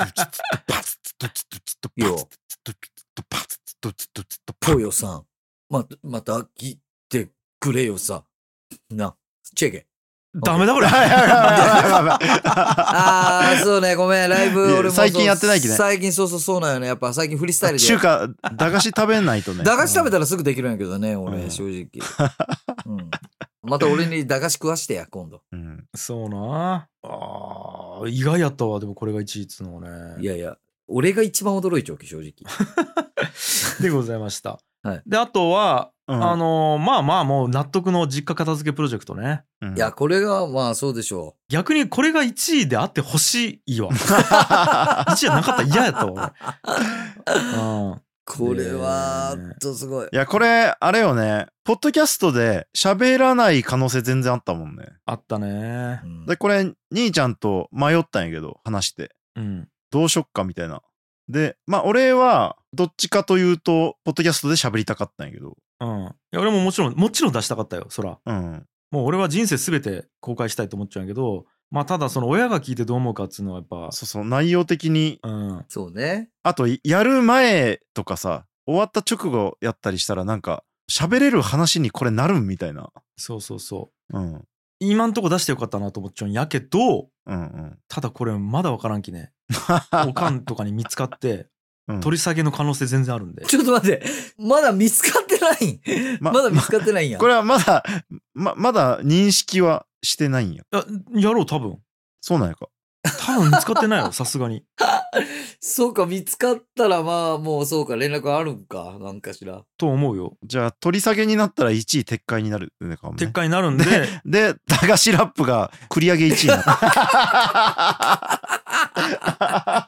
よぽよさん、また来てくれよさ。な、チェケ。 ダメだこれ。 ああ、そうね、ごめん、ライブ俺も最近やってないきね。 最近そうなんよね。やっぱ最近フリースタイルで。 中華、駄菓子食べないとね。 駄菓子食べたらすぐできるんやけどね、俺、正直。また俺に駄菓子食わしてや、今度。 そうな。意外やったわ、でもこれが1位っつうのはね。 いや、俺が一番驚いちゃうき、正直。 でございました。 はい、 で、あとは、まあもう納得の実家片付けプロジェクトね。 いや、これがまあそうでしょう。 逆にこれが1位であってほしいわ。1位じゃなかったら嫌やったわ。 これはすごい。 いや、これあれよね、ポッドキャストで喋らない可能性全然あったもんね。 あったね。 で、これ兄ちゃんと迷ったんやけど、話して、どうしよっかみたいな。で、まあ俺はどっちかというとポッドキャストで喋りたかったんやけど、 いや俺ももちろん出したかったよ、そら。もう俺は人生すべて公開したいと思っちゃうんやけど、まあただその親が聞いてどう思うかっつうのはやっぱ、 そう内容的に、 そうね。 あとやる前とかさ、 終わった直後やったりしたらなんか喋れる話にこれなるんみたいな。 そうそうそう。 うん。 今んとこ出してよかったなと思っちゃうんやけど、 うんうん、 ただこれまだ分からんきね。おかんとかに見つかって、取り下げの可能性全然あるんで。 ちょっと待って。まだ見つかってないまだ見つかってないんや。 これはまだ認識はしてないんや。 やろう、多分。 そうなんやか。 多分見つかってないよ、さすがに。 そうか、見つかったらまあもうそうか、連絡あるんか、なんかしら。 と思うよ。 じゃあ取り下げになったら1位撤回になるねかもね。 撤回になるんで。 で、駄菓子ラップが繰り上げ1位になった。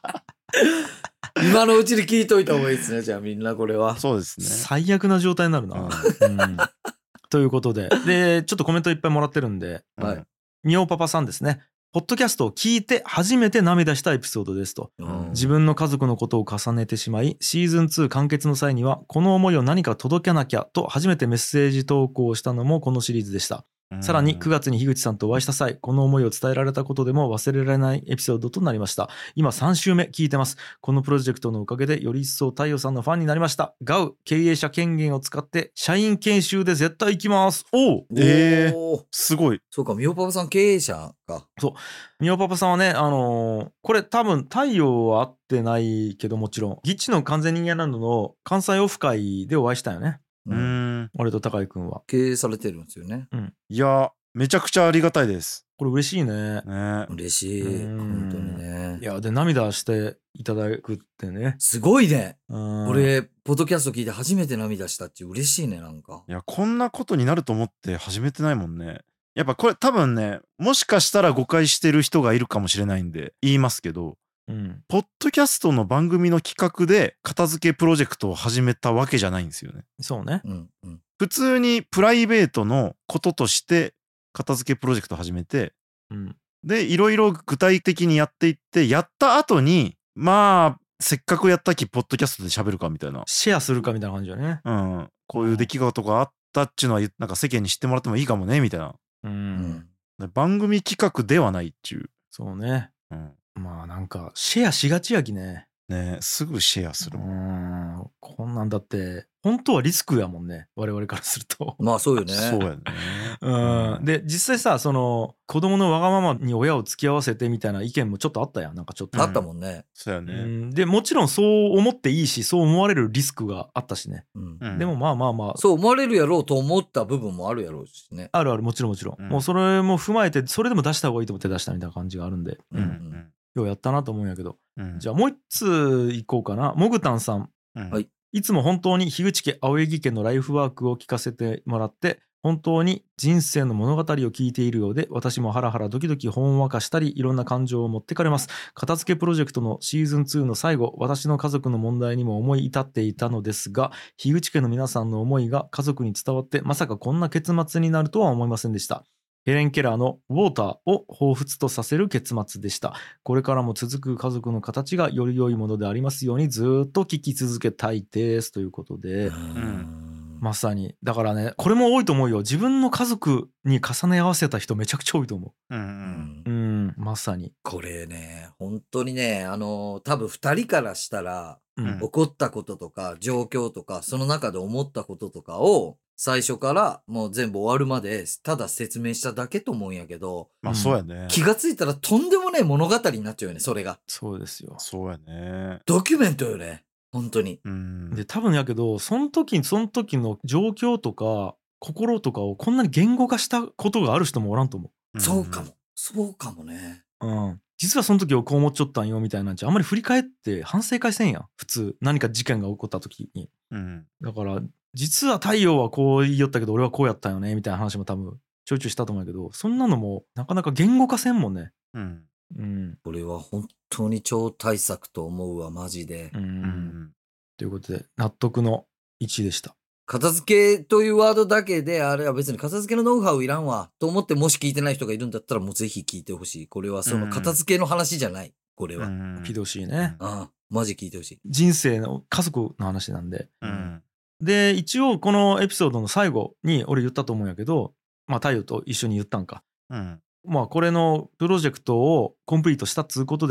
今のうちに聞いといた方がいいですね、じゃあみんなこれは。 そうですね。 最悪な状態になるな。ということで。で、ちょっとコメントいっぱいもらってるんで。はい。みおパパさんですね。ポッドキャストを聞いて初めて涙したエピソードですと。自分の家族のことを重ねてしまい、シーズン2完結の際には、この思いを何か届けなきゃと初めてメッセージ投稿したのもこのシリーズでした。さらに9月に樋口さんとお会いした際、この思いを伝えられたことでも忘れられないエピソードとなりました。今3週目聞いてます。このプロジェクトのおかげでより一層太陽さんのファンになりました。ガウ経営者権限を使って社員研修で絶対行きます。すごい。 そうか、みおパパさん経営者か。 そう。みおパパさんはね、これ多分太陽は会ってないけどもちろん、ギッチの完全人間ランドの関西オフ会でお会いしたよね。俺と高井くんは経営されてるんですよね。 いやめちゃくちゃありがたいです。 これ嬉しいね。 嬉しい。本当にね。 いやで涙していただくってね。 すごいね。俺ポッドキャスト聞いて初めて涙したって嬉しいね、なんか。 いやこんなことになると思って始めてないもんね。やっぱこれ多分ね、もしかしたら誤解してる人がいるかもしれないんで言いますけど。ポッドキャストの番組の企画で片付けプロジェクトを始めたわけじゃないんですよね。 そうね。 普通にプライベートのこととして片付けプロジェクトを始めて、でいろいろ具体的にやっていって、やった後にまあせっかくやったきポッドキャストで喋るかみたいな、 シェアするかみたいな感じだね。 こういう出来事があったっちゅうのはなんか世間に知ってもらってもいいかもねみたいな。番組企画ではないっちゅう。 そうね。まあなんかシェアしがちやきね。 すぐシェアする。 こんなんだって本当はリスクやもんね、我々からすると。 まあそうよね。 そうやね。 で実際さ、その子供のわがままに親を付き合わせてみたいな意見もちょっとあったやん。なんかちょっとあったもんね。 そうやね。 でもちろんそう思っていいし、そう思われるリスクがあったしね。でもまあそう思われるやろうと思った部分もあるやろうしね。 あるある、もちろん。もうそれも踏まえて、それでも出した方がいいと思って出したみたいな感じがあるんで。ようやったなと思うんやけど、じゃあもう一通いこうかな。もぐたんさん、いつも本当に樋口家青柳家のライフワークを聞かせてもらって、本当に人生の物語を聞いているようで、私もハラハラドキドキほんわかしたり、いろんな感情を持ってかれます。片付けプロジェクトのシーズン2の最後、私の家族の問題にも思い至っていたのですが、樋口家の皆さんの思いが家族に伝わって、まさかこんな結末になるとは思いませんでした。ヘレン・ケラーのウォーターを彷彿とさせる結末でした。これからも続く家族の形がより良いものでありますように、ずっと聞き続けたいですということで、まさにだからね、これも多いと思うよ。自分の家族に重ね合わせた人めちゃくちゃ多いと思う。まさにこれね、本当にね、多分2人からしたら、起こったこととか状況とか、その中で思ったこととかを最初からもう全部終わるまでただ説明しただけと思うんやけど、 まあそうやね。 気がついたらとんでもねえ物語になっちゃうよね、それが。 そうですよ。 そうやね。 ドキュメントよね、本当に。 で多分やけど、その時の状況とか心とかをこんなに言語化したことがある人もおらんと思う。そうかもね。 実はその時をこう思っちゃったんよみたいなんじゃあんまり振り返って反省会せんやん、普通。何か事件が起こった時に。だから実は太陽はこう言いよったけど俺はこうやったんよねみたいな話も多分ちょいちょいしたと思うけど、そんなのもなかなか言語化せんもんね。 これは本当に超大作と思うわ、マジで。 ということで納得の1位でした。 片付けというワードだけで、あれは別に片付けのノウハウいらんわと思って、もし聞いてない人がいるんだったらもうぜひ聞いてほしい。これはその片付けの話じゃない。これは。 聞いてほしいね。 マジ聞いてほしい。 人生の家族の話なんで。で一応このエピソードの最後に俺言ったと思うんやけど、まあ太陽と一緒に言ったんか。まあこれのプロジェクトをコンプリートしたっつうことで、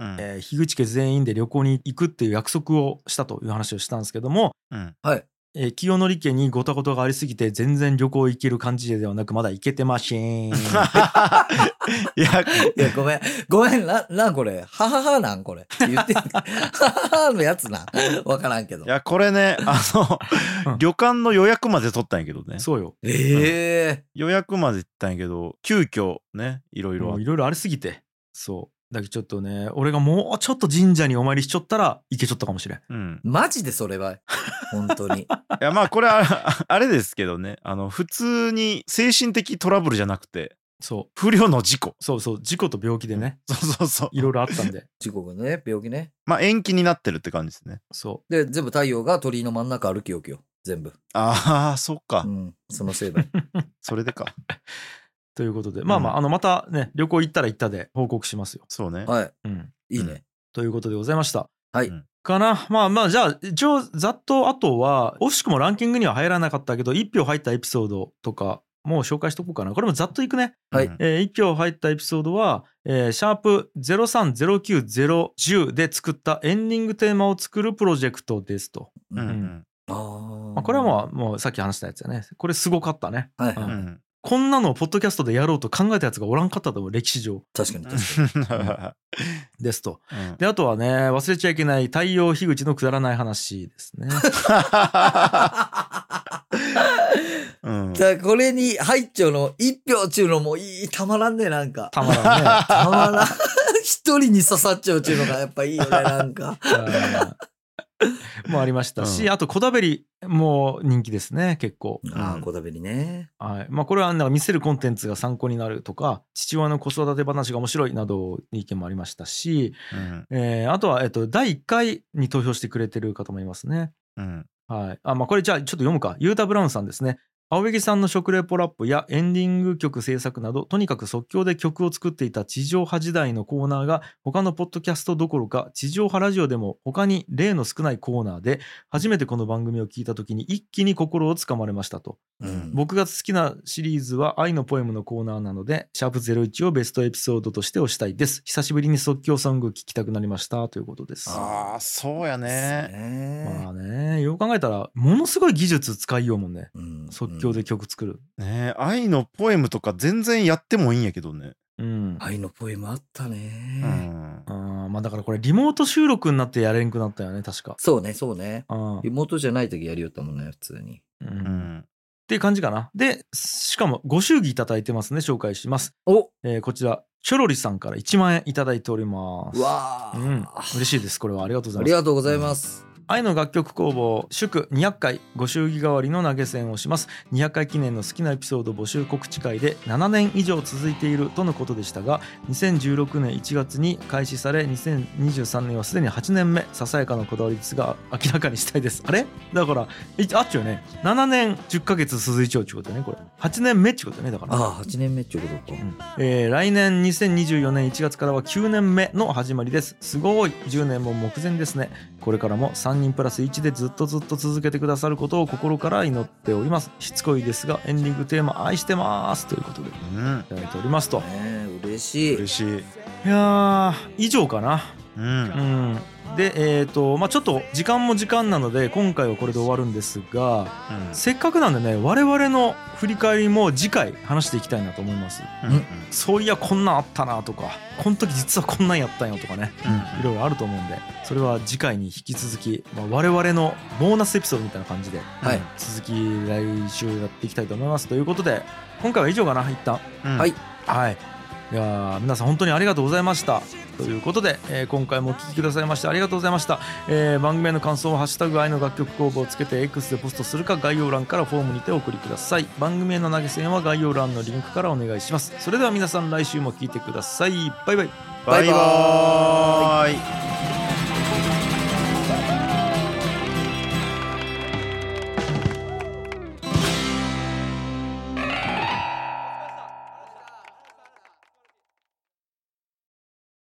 樋口家全員で旅行に行くっていう約束をしたという話をしたんですけども、 はい。 清則家にごたごたがありすぎて全然旅行行ける感じではなくまだ行けてません。いやごめんなこれはははなんこれ言ってはははのやつなわからんけど。 いやこれね旅館の予約まで取ったんやけどね。 そうよ。 予約まで行ったんやけど急遽ねいろいろありすぎてそうだけどちょっとね俺がもうちょっと神社にお参りしちょったら行けちょったかもしれん。 マジでそれは本当に。いやまあこれはあれですけどね普通に精神的トラブルじゃなくてそう不慮の事故。 そう事故と病気でね。 そういろいろあったんで。 事故がね病気ね。 まあ延期になってるって感じですね。 そうで全部太陽が鳥居の真ん中歩きよきよ全部。 ああそっか。 そのせいだ。 それでか。 ということでまたね旅行行ったら行ったで報告しますよ。 そうね。 はい。いいね。 ということでございました。 はい。 かな。まあじゃあ一応ざっとあとは惜しくもランキングには入らなかったけど1票入ったエピソードとかもう紹介しとこうかな。これもざっといくね。 はい。 1票入ったエピソードはシャープ0309010で作ったエンディングテーマを作るプロジェクトですと。これはもうさっき話したやつやね。これすごかったね。 はい。 こんなのをポッドキャストでやろうと考えたやつがおらんかったと思う歴史上。 確かにですと。であとはね忘れちゃいけない太陽樋口のくだらない話ですね。 これに入っちゃうの一票ちゅうのもいいたまらんねなんか。 たまらんね。 たまらん。一人に刺さっちゃうちゅうのがやっぱいいよねなんか。 もありましたし、あとこだべりも人気ですね結構。 こだべりね。 はい。これはなんか見せるコンテンツが参考になるとか父親の子育て話が面白いなど意見もありましたし、あとは第1回に投票してくれてる方もいますね。はい。これじゃあちょっと読むか。ユータ・ブラウンさんですね。青柳さんの食レポラップやエンディング曲制作などとにかく即興で曲を作っていた地上波時代のコーナーが他のポッドキャストどころか地上波ラジオでも他に例の少ないコーナーで初めてこの番組を聞いた時に一気に心をつかまれましたと。僕が好きなシリーズは愛のポエムのコーナーなのでシャープ01をベストエピソードとして推したいです。久しぶりに即興ソング聞きたくなりましたということです。 ああそうやね。 まあねよく考えたらものすごい技術使いようもんね。即興で曲作る。 愛のポエムとか全然やってもいいんやけどね。 愛のポエムあったね。 だからこれリモート収録になってやれんくなったよね確か。 そうね。リモートじゃない時やりよったもんね普通に。 っていう感じかな。でしかもご祝儀いただいてますね紹介します。こちらチョロリさんから1万円いただいております。 わ嬉しいですこれはありがとうございます。 ありがとうございます。 愛の楽曲工房祝200回ご祝儀代わりの投げ銭をします。200回記念の好きなエピソード募集告知会で7年以上続いているとのことでしたが2016年1月に開始され2023年はすでに8年目。ささやかなこだわりですが明らかにしたいです。あれだからあっちゅうね7年10ヶ月続いちゃうってことね。これ8年目ってことね。だから 8年目ってことか。 来年2024年1月からは9年目の始まりです。すごい10年も目前ですね。これからも3人プラス1でずっと続けてくださることを心から祈っております。しつこいですがエンディングテーマ愛してますということでいただいておりますと。 嬉しい。 いや以上かな。でちょっと時間も時間なので今回はこれで終わるんですが、せっかくなんでね我々の振り返りも次回話していきたいなと思います。そういやこんなんあったなとかこの時実はこんなんやったんよとかね、いろいろあると思うんでそれは次回に引き続き、我々のボーナスエピソードみたいな感じで、続き来週やっていきたいと思います。ということで今回は以上かな一旦。いや皆さん本当にありがとうございましたということで、今回もお聞きくださいましてありがとうございました。番組への感想はハッシュタグ愛の楽曲工房をつけて X でポストするか概要欄からフォームにてお送りください。番組への投げ銭は概要欄のリンクからお願いします。それでは皆さん来週も聞いてください。バイバイ。 バイバーイ。